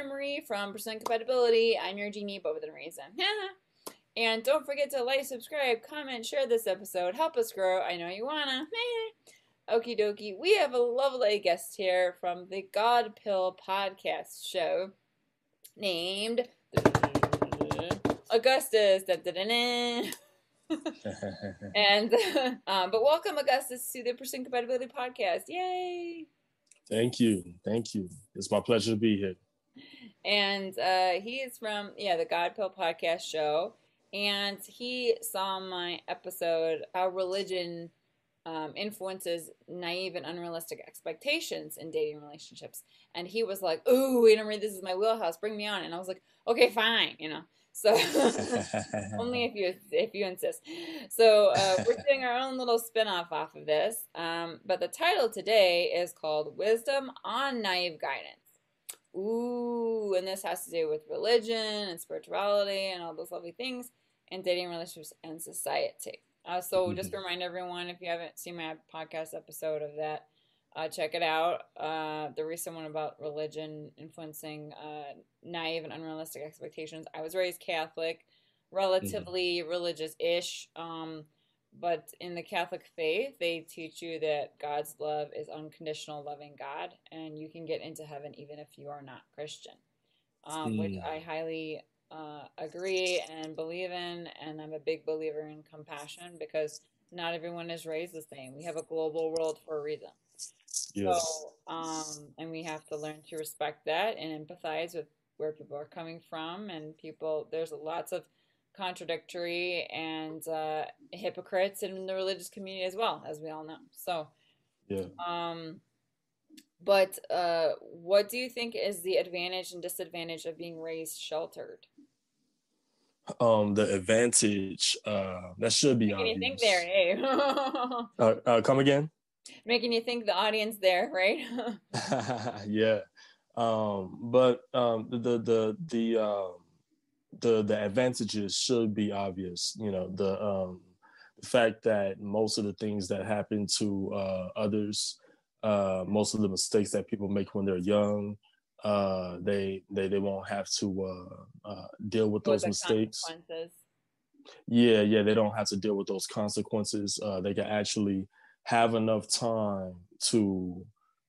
Marie from Percent Compatibility. I'm your genie, but with a reason. And don't forget to like, subscribe, comment, share this episode. Help us grow. I know you wanna. Okie dokie. We have a lovely guest here from the God Pill podcast show named Augustus. And but welcome, Augustus, to the Percent Compatibility podcast. Yay! Thank you. It's my pleasure to be here. And he is from the God Pill podcast show, and he saw my episode how religion influences naive and unrealistic expectations in dating relationships, and he was like, "Ooh, Marie, this is my wheelhouse. Bring me on." And I was like, "Okay, fine," So only if you insist. So we're doing our own little spin-off off of this. But the title today is called Wisdom on Naive Guidance. Ooh, and this has to do with religion and spirituality and all those lovely things and dating, relationships, and society. So just to remind everyone, if you haven't seen my podcast episode of that, check it out. The recent one about religion influencing naive and unrealistic expectations. I was raised Catholic, relatively religious-ish, but in the Catholic faith, they teach you that God's love is unconditional, loving God, and you can get into heaven even if you are not Christian, which I highly agree and believe in, and I'm a big believer in compassion because not everyone is raised the same. We have a global world for a reason. Yes. So, and we have to learn to respect that and empathize with where people are coming from. And there's lots of contradictory and hypocrites in the religious community as well, as we all know. So, yeah. But what do you think is the advantage and disadvantage of being raised sheltered? The advantage that should be Making obvious. you think there, hey. Come again? Making you think the audience there, right? Yeah. But the advantages should be obvious. The fact that most of the things that happen to others, most of the mistakes that people make when they're young, they won't have to deal with those mistakes. Yeah, they don't have to deal with those consequences. They can actually have enough time to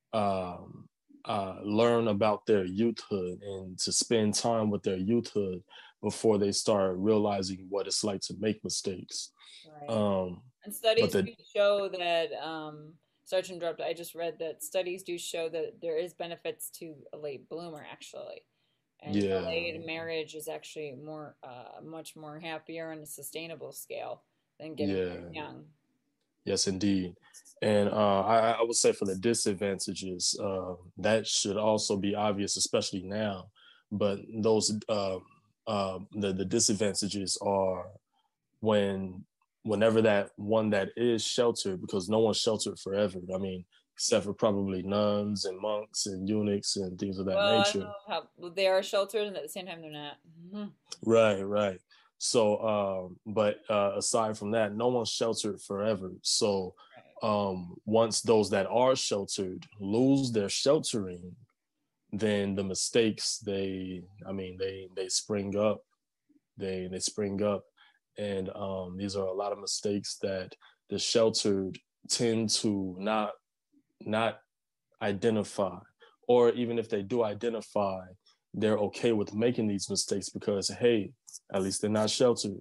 learn about their youthhood and to spend time with their youthhood before they start realizing what it's like to make mistakes. Right. And studies do show that, sorry to interrupt, I just read that studies do show that there is benefits to a late bloomer, actually. And delayed marriage is actually much more happier on a sustainable scale than getting young. Yes, indeed. And I would say for the disadvantages, that should also be obvious, especially now. But those the disadvantages are whenever that one that is sheltered, because no one's sheltered forever. I mean, except for probably nuns and monks and eunuchs and things of that nature. I don't know how they are sheltered, and at the same time they're not. Right. So, but aside from that, no one's sheltered forever. So, once those that are sheltered lose their sheltering, then the mistakes they spring up. They spring up, and these are a lot of mistakes that the sheltered tend to not identify, or even if they do identify, they're okay with making these mistakes because, hey, at least they're not sheltered.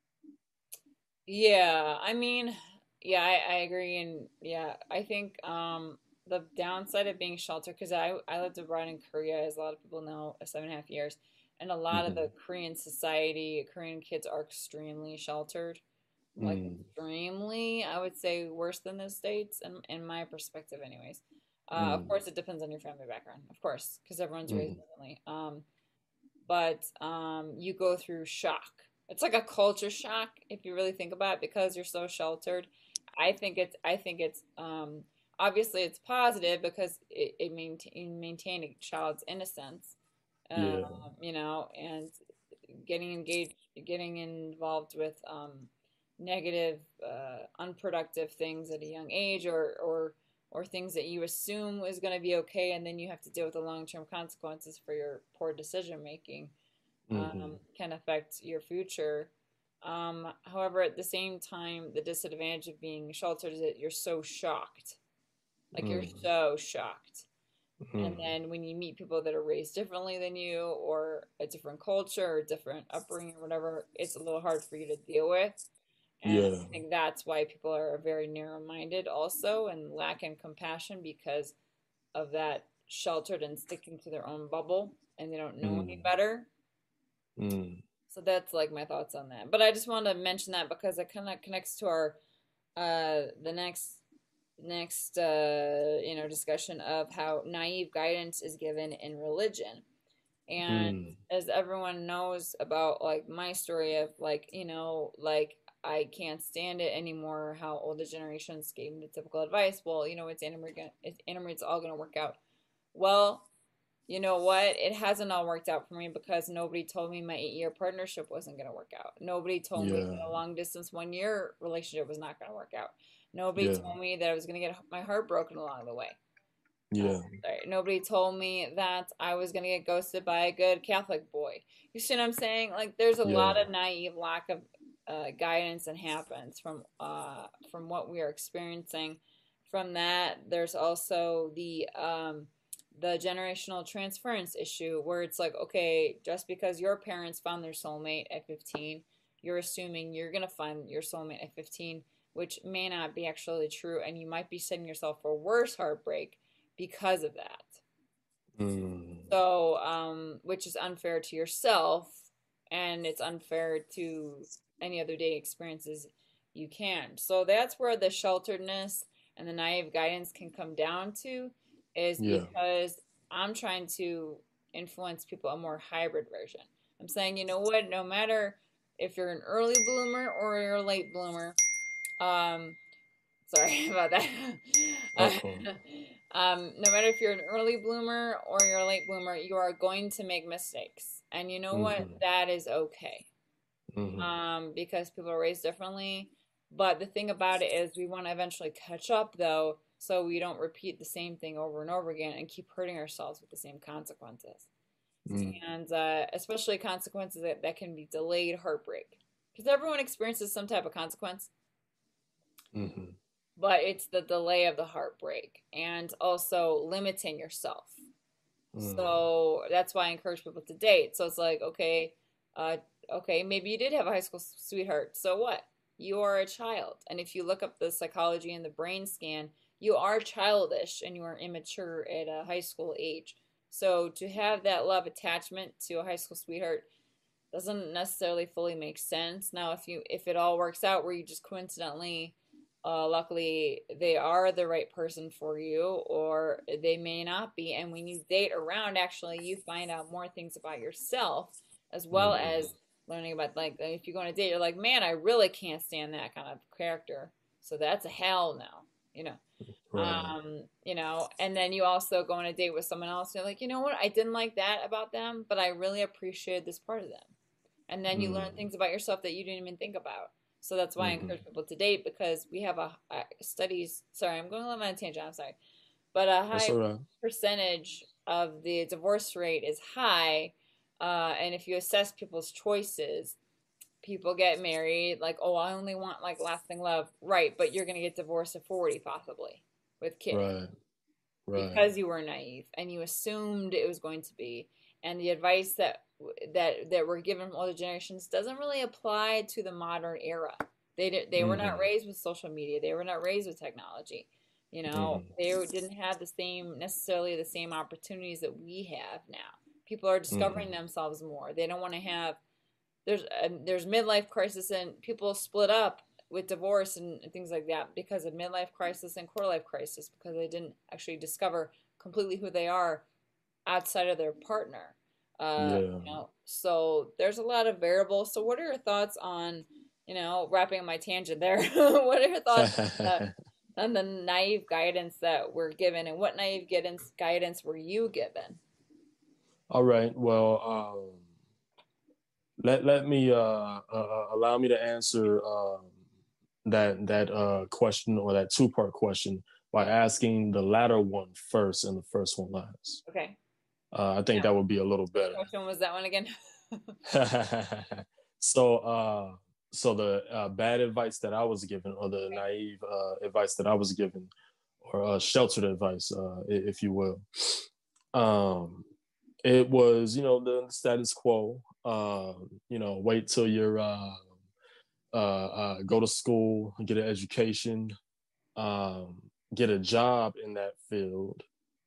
Yeah, I mean, yeah, I agree. And yeah, I think the downside of being sheltered, because I lived abroad in Korea, as a lot of people know, 7.5 years. And a lot of the Korean society, Korean kids are extremely sheltered. Like extremely, I would say worse than the States, in my perspective anyways. Of course, it depends on your family background, of course, because everyone's raised differently. But you go through shock. It's like a culture shock if you really think about it, because you're so sheltered. I think it's obviously it's positive because it maintain a child's innocence, and getting involved with negative, unproductive things at a young age, or or things that you assume is going to be okay, and then you have to deal with the long-term consequences for your poor decision making, can affect your future. However, at the same time, the disadvantage of being sheltered is that you're so shocked. Like, you're so shocked. And then when you meet people that are raised differently than you, or a different culture, or different upbringing, or whatever, it's a little hard for you to deal with. And I think that's why people are very narrow-minded also, and lacking compassion because of that, sheltered and sticking to their own bubble, and they don't know any better. So that's like my thoughts on that. But I just wanted to mention that because it kind of connects to our the next discussion of how naive guidance is given in religion. And as everyone knows about, like, my story of, like, like, I can't stand it anymore how older generations gave me the typical advice. Well, it's it's all going to work out. Well, you know what? It hasn't all worked out for me because nobody told me my 8-year partnership wasn't going to work out. Nobody told me that a long distance 1-year relationship was not going to work out. Nobody told me that I was going to get my heart broken along the way. Nobody told me that I was going to get ghosted by a good Catholic boy. You see what I'm saying? Like, there's a lot of naive lack of guidance that happens from what we are experiencing. From that, there's also the generational transference issue, where it's like, okay, just because your parents found their soulmate at 15, you're assuming you're going to find your soulmate at 15, which may not be actually true, and you might be setting yourself for worse heartbreak because of that. So, which is unfair to yourself, and it's unfair to any other dating experiences you can. So that's where the shelteredness and the naive guidance can come down to, is because I'm trying to influence people a more hybrid version. I'm saying, you know what, no matter if you're an early bloomer or you're a late bloomer, sorry about that. No matter if you're an early bloomer or you're a late bloomer, you are going to make mistakes. And you know what? That is okay. Because people are raised differently. But the thing about it is we want to eventually catch up, though, so we don't repeat the same thing over and over again and keep hurting ourselves with the same consequences. And especially consequences that can be delayed heartbreak. Because everyone experiences some type of consequence. But it's the delay of the heartbreak, and also limiting yourself. So that's why I encourage people to date. So it's like, okay, maybe you did have a high school sweetheart. So what? You are a child. And if you look up the psychology and the brain scan, you are childish and you are immature at a high school age. So to have that love attachment to a high school sweetheart doesn't necessarily fully make sense. Now, if it all works out where you just coincidentally, luckily, they are the right person for you, or they may not be. And when you date around, actually, you find out more things about yourself, as well as learning about, like, if you go on a date, you're like, man, I really can't stand that kind of character. So that's a hell no, and then you also go on a date with someone else. And you're like, you know what? I didn't like that about them, but I really appreciated this part of them. And then you learn things about yourself that you didn't even think about. So that's why I encourage people to date, because we have studies. Sorry, I'm going on a tangent. I'm sorry, but a high percentage of the divorce rate is high. And if you assess people's choices, people get married like, oh, I only want, like, lasting love, right? But you're gonna get divorced at 40, possibly, with kids, because you were naive and you assumed it was going to be. And the advice that were given from older generations doesn't really apply to the modern era. They were not raised with social media. They were not raised with technology. They didn't have necessarily the same opportunities that we have now. People are discovering themselves more. They don't want to have. There's midlife crisis, and people split up with divorce and things like that because of midlife crisis and quarter life crisis, because they didn't actually discover completely who they are outside of their partner. So there's a lot of variables. So what are your thoughts on, wrapping up my tangent there? What are your thoughts on the naive guidance that we're given, and what naive guidance were you given? All right. Well, let me allow me to answer that question, or that 2-part question. by Yeah. asking the latter one first and the first one last. Okay. I think that would be a little better. Which one was that one again? so, so the bad advice that I was given, or the naive advice that I was given, or sheltered advice, if you will, it was, the status quo. Wait till you're go to school, get an education, get a job in that field.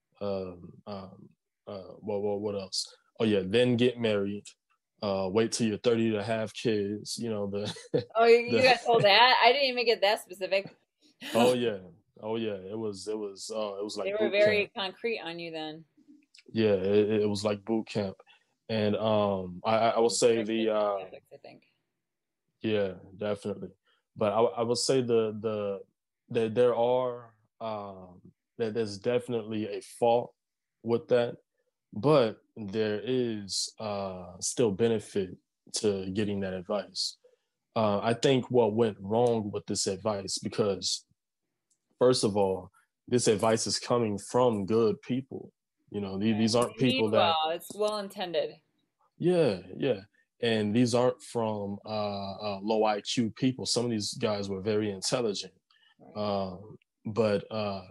What else? Oh yeah, then get married. Wait till you're 30 to have kids. Oh, you the got told that? I didn't even get that specific. oh yeah, oh yeah. It was They like were boot camp. very concrete on you then. Yeah, it was like boot camp, and I will say Especially the for Catholics, I think. yeah, definitely. But I would say that there are that there's definitely a fault with that, but there is still benefit to getting that advice. I think what went wrong with this advice, because first of all, this advice is coming from good people. These Right. aren't You mean people that, well. It's well intended. yeah, yeah. And these aren't from low IQ people. Some of these guys were very intelligent. Right. But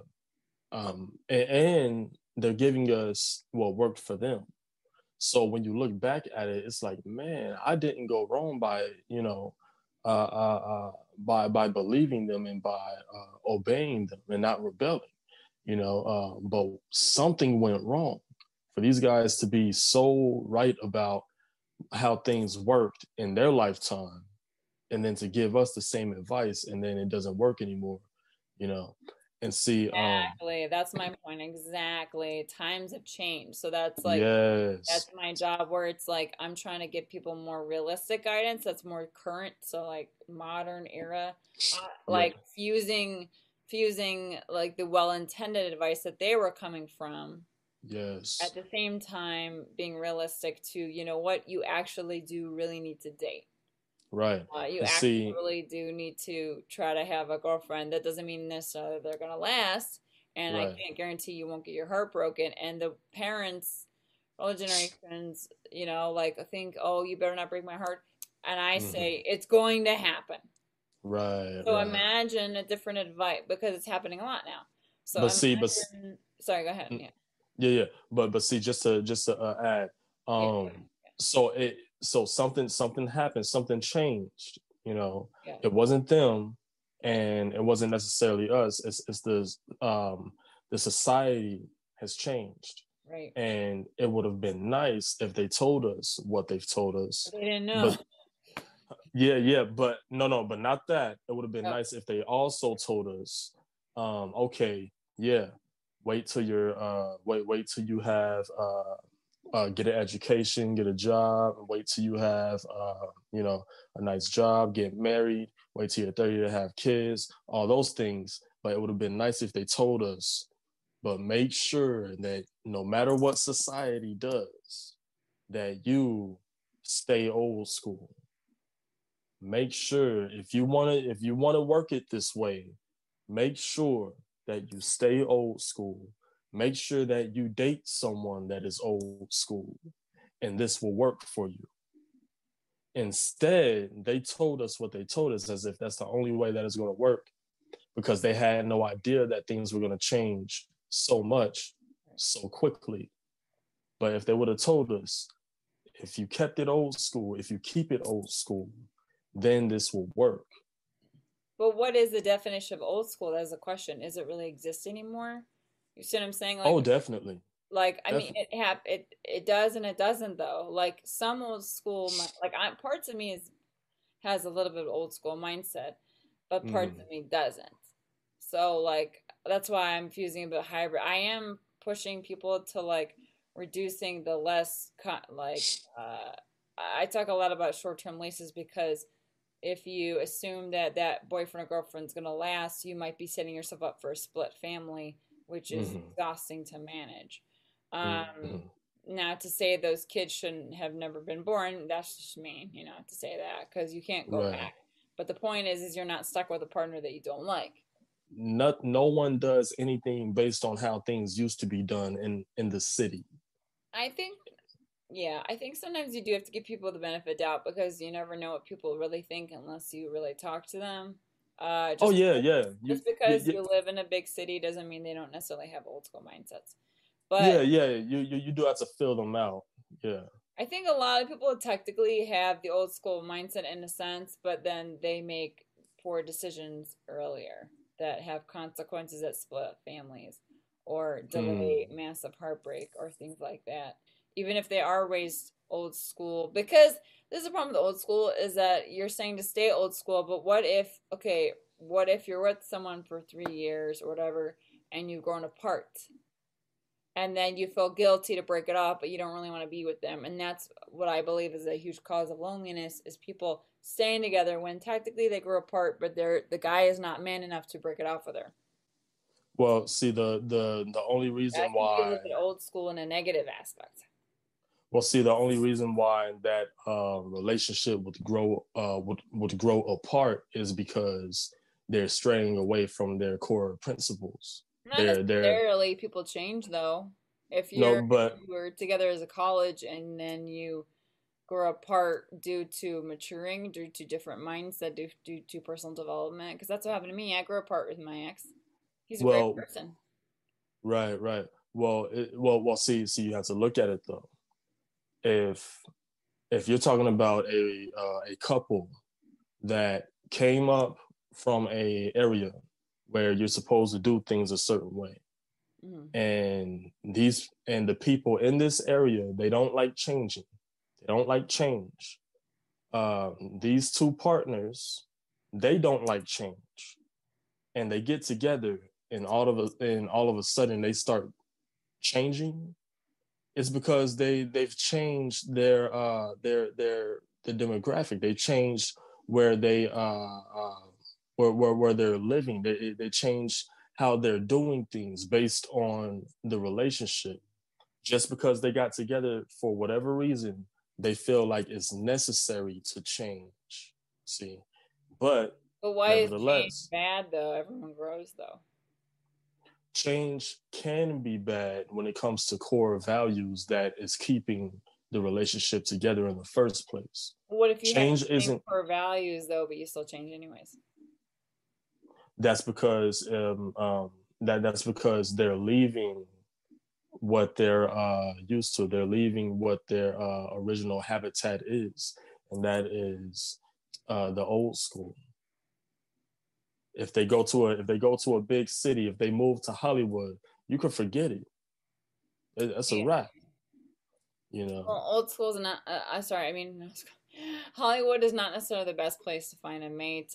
and they're giving us what worked for them. So when you look back at it, it's like, man, I didn't go wrong by, by believing them and by obeying them and not rebelling, but something went wrong for these guys to be so right about how things worked in their lifetime, and then to give us the same advice, and then it doesn't work anymore, you know. And see, Exactly. That's my point. Exactly. Times have changed. So that's yes, my job where it's like I'm trying to give people more realistic guidance that's more current, so like modern era, yeah, like fusing like the well-intended advice that they were coming from, at yes, the same time being realistic to, what you actually do really need to date. right. You And actually see, really do need to try to have a girlfriend. That doesn't mean necessarily they're going to last. And I right. can't guarantee you won't get your heart broken. And the parents, older generations, like think, oh, you better not break my heart. And I Hmm. say, it's going to happen. Right, So right. imagine a different advice because it's happening a lot now. So But see, imagine, sorry, go ahead. mm, Yeah. yeah, yeah. But see, just to add, Yeah. so something happened, something changed. Yeah. It wasn't them, and it wasn't necessarily us. It's the society has changed, Right. and it would have been nice if they told us what they've told But us. they didn't know. But yeah, yeah, but no, but not that. It would have been Oh, nice if they also told us, okay, yeah, wait till you have get an education, get a job, wait till you have a nice job, get married, wait till you're 30 to have kids, all those things. But it would have been nice if they told us, but make sure that no matter what society does, that you stay old school. Make sure if you want to work it this way, make sure that you stay old school. Make sure that you date someone that is old school, and this will work for you. Instead, they told us what they told us as if that's the only way that it's going to work, because they had no idea that things were going to change so much so quickly. But if they would have told us, if you kept it old school, if you keep it old school, then this will work. but what is the definition of old school? That's a question. Is it really exist anymore? You see what I'm saying? Oh, definitely. I mean, it does and it doesn't though. Like some old school, like parts of me has a little bit of old school mindset, but parts Mm-hmm. of me doesn't. So like that's why I'm fusing a bit hybrid. I am pushing people to like reducing the less I talk a lot about short-term leases because if you assume that that boyfriend or girlfriend's going to last, you might be setting yourself up for a split family, which is Mm-hmm. exhausting to manage. Um, Mm-hmm. Now, to say those kids shouldn't have never been born, that's just mean, to say that because you can't go Right. back. But the point is you're not stuck with a partner that you don't like. no one does anything based on how things used to be done in the city. I think, yeah, I think sometimes you do have to give people the benefit of doubt because you never know what people really think unless you really talk to them. Oh Just yeah, because, yeah. just because you live in a big city doesn't mean they don't necessarily have old school mindsets. But yeah. You do have to fill them out. Yeah. I think a lot of people technically have the old school mindset in a sense, but then they make poor decisions earlier that have consequences that split families or delay Hmm. massive heartbreak or things like that. Even if they are raised old school, because this is the problem with old school is that you're saying to stay old school, but what if you're with someone for 3 years or whatever and you've grown apart? And then you feel guilty to break it off, but you don't really want to be with them. And that's what I believe is a huge cause of loneliness is people staying together when technically they grew apart, but the guy is not man enough to break it off with her. Well, see, the only reason That can be a why little bit old school in a negative aspect. well, see, the only reason why that relationship would grow apart is because they're straying away from their core principles. Not They're necessarily people change though. no, If but you were together as a college and then you grow apart due to maturing, due to different mindset, due to personal development, because that's what happened to me. I grew apart with my ex. He's a great well, person. right. Well. See, you have to look at it though. If if you're talking about a couple that came up from a area where you're supposed to do things a certain way, Mm-hmm. and the people in this area they don't like changing, they don't like change. These two partners they don't like change, and they get together, and all of a sudden they start changing. It's because they've changed their demographic. They changed where where they're living. They change how they're doing things based on the relationship. Just because they got together for whatever reason, they feel like it's necessary to change. See, but But why is change nevertheless, bad though? Everyone grows though. change can be bad when it comes to core values that is keeping the relationship together in the first place. What if you have Change the same isn't core values though, but you still change anyways? that's because that's because they're leaving what they're used to. They're leaving what their original habitat is, and that is the old school. If they go to a big city, if they move to Hollywood, you can forget it. That's a Yeah. wrap. You know. Well, old school is not. Sorry, I mean, Hollywood is not necessarily the best place to find a mate.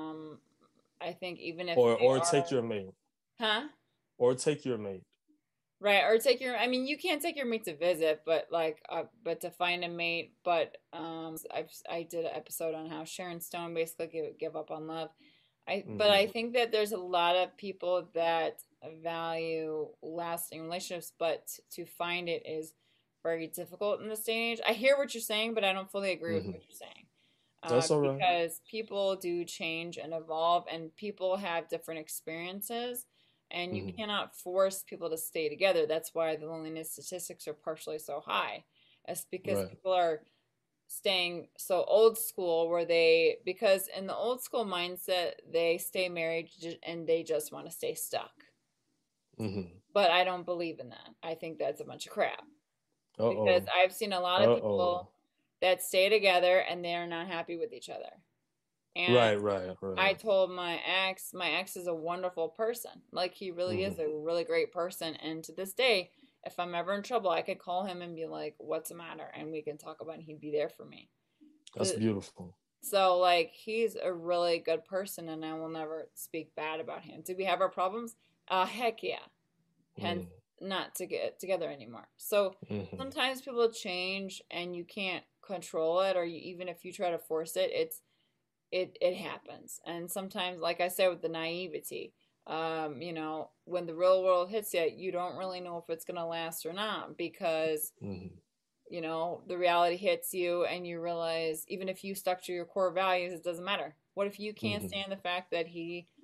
I think even if they Or take are, your mate. huh? Or take your mate. Right, or take your. I mean, you can't take your mate to visit, but but to find a mate. But I did an episode on how Sharon Stone basically give up on love. But I Mm-hmm. think that there's a lot of people that value lasting relationships, but to find it is very difficult in this day and age. I hear what you're saying, but I don't fully agree with Mm-hmm. what you're saying. That's all right. Because people do change and evolve, and people have different experiences, and you Mm-hmm. cannot force people to stay together. That's why the loneliness statistics are partially so high. It's because Right. people are staying so old school where they because in the old school mindset they stay married and they just want to stay stuck, Mm-hmm. but I don't believe in that. I think that's a bunch of crap because Uh-oh. I've seen a lot of Uh-oh. people that stay together and they're not happy with each other. And I Right. told my ex is a wonderful person, like he really is Mm-hmm. a really great person, and to this day if I'm ever in trouble I could call him and be like, what's the matter, and we can talk about it and he'd be there for me. That's The, beautiful. So like he's a really good person and I will never speak bad about him. Do we have our problems? Heck yeah. Hence Mm-hmm. not to get together anymore. So Mm-hmm. sometimes people change and you can't control it, or even if you try to force it, it happens. And sometimes, like I said with the naivety, when the real world hits you, you don't really know if it's gonna last or not because Mm-hmm. the reality hits you and you realize even if you stuck to your core values, it doesn't matter. What if you can't Mm-hmm. stand the fact that he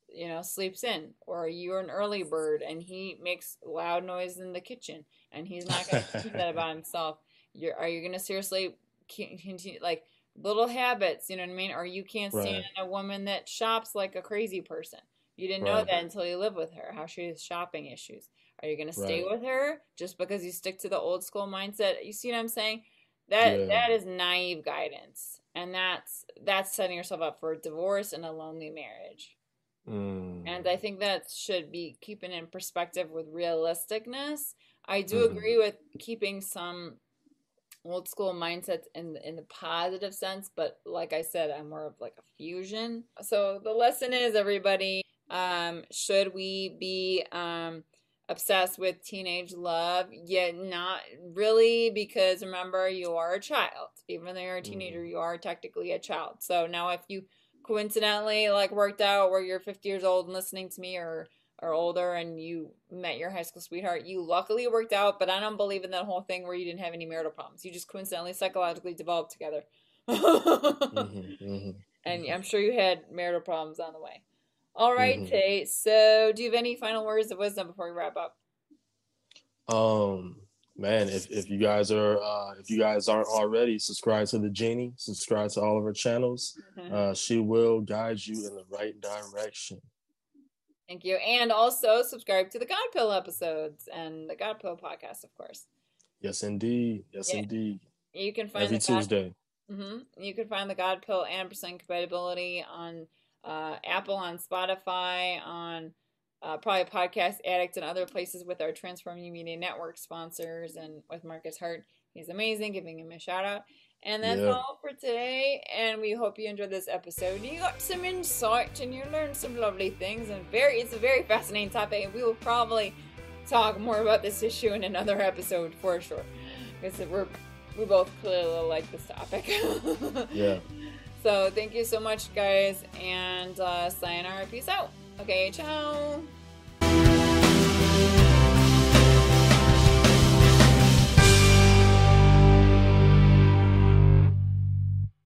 sleeps in, or you're an early bird and he makes loud noise in the kitchen and he's not going to keep that about himself. Are you going to seriously continue, like, little habits, you know what I mean? Or you can't stand Right. a woman that shops like a crazy person. You didn't know Right. that until you live with her, how she has shopping issues. Are you going to stay Right. with her just because you stick to the old school mindset? You see what I'm saying? That Yeah. that is naive guidance, and that's setting yourself up for a divorce and a lonely marriage. And Mm. I think that should be keeping in perspective with realisticness. I do Hmm. agree with keeping some old school mindsets in the positive sense, but like I said, I'm more of like a fusion. So the lesson is, everybody, should we be obsessed with teenage love? Yeah, not really, because remember, you are a child. Even though you're a teenager, Hmm. you are technically a child. So now if you coincidentally like worked out where you're 50 years old and listening to me, or older, and you met your high school sweetheart, you luckily worked out, but I don't believe in that whole thing where you didn't have any marital problems. You just coincidentally psychologically developed together. Hmm. Hmm. And I'm sure you had marital problems on the way. All right, Hmm. Tate. So, do you have any final words of wisdom before we wrap up? Um, Man, if you guys are if you guys aren't already, subscribe to the Genie, subscribe to all of her channels. She will guide you in the right direction. Thank you. And also subscribe to the God Pill episodes and the God Pill podcast, of course. Yes, indeed. Yes, Yeah, indeed. you can find Every the God. Tuesday. You can find the God Pill and Percent Compatibility on Apple, on Spotify, on probably Podcast Addict, and other places with our Transform You Media Network sponsors, and with Marcus Hart. He's amazing, giving him a shout out. And that's Yeah. all for today, and we hope you enjoyed this episode. You got some insight and you learned some lovely things, and it's a very fascinating topic, and we will probably talk more about this issue in another episode for sure, because we both clearly like this topic. Yeah. So thank you so much, guys, and sayonara, peace out. Okay, ciao.